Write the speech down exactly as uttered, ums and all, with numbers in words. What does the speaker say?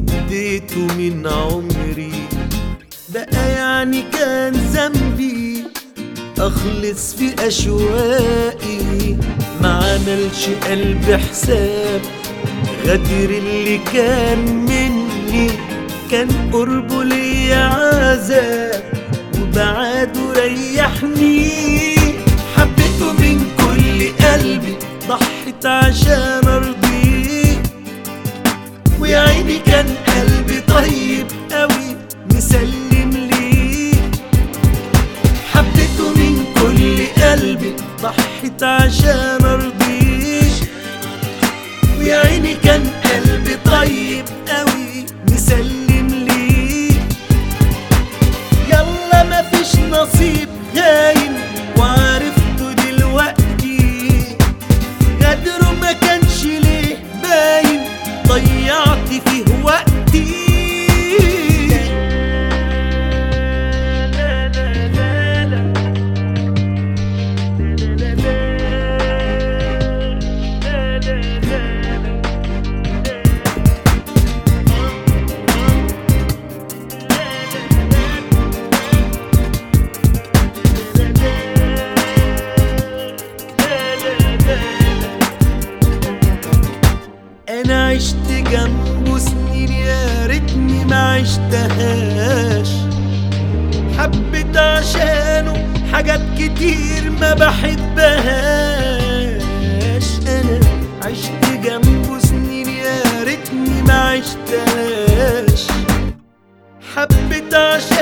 واديته من عمري، بقى يعني كان ذنبي اخلص في اشواقي؟ ما عملش قلب حساب غدر اللي كان مني، كان قربه ليا عذاب وبعاده ريحني. حبيته من كل قلبي، ضحيت عشان ارضيه، ويا عيني كان قلبي طيب قوي مسلم ليه. حبيته من كل قلبي، ضحيت عشان ارضيه، ويا عيني كان قلبي طيب قوي مسلم ليه. يلا مفيش نصيب خاين وعرفته دلوقتي، غدره ما كانش ليه باين، ضيعت فيه وقتي. انا عشت جنبه سنين يا ريتني ما عشتهاش، حبيت عشانه حاجات كتير ما بحبهاش. انا عشت جنبه سنين يا ريتني ما عشتهاش، حبيت عشانه